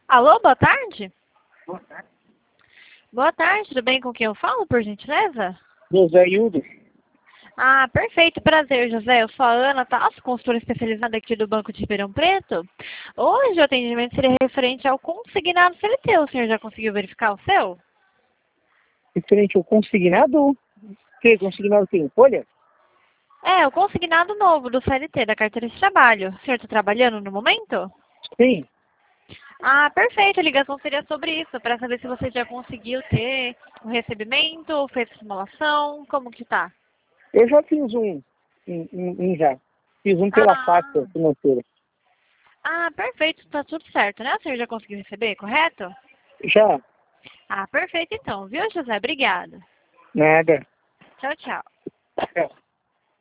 Alô, boa tarde? Boa tarde. Boa tarde, tudo bem com quem eu falo, por gentileza? José Hildo. Ah, perfeito, prazer, José. Eu sou a Ana Tasso, consultora especializada aqui do Banco de Ribeirão Preto. Hoje o atendimento seria referente ao consignado CLT. O senhor já conseguiu verificar o seu? Referente ao consignado? Que consignado tem folha? É, o consignado novo do CLT, da carteira de trabalho. O senhor está trabalhando no momento? Sim. Ah, perfeito. A ligação seria sobre isso, para saber se você já conseguiu ter o recebimento, fez simulação, como que tá? Eu já fiz um já. Fiz um pela pasta financeira. Ah, perfeito. Tá tudo certo, né? O senhor já conseguiu receber, correto? Já. Ah, perfeito então, viu, José? Obrigada. Nada. Tchau, tchau. É.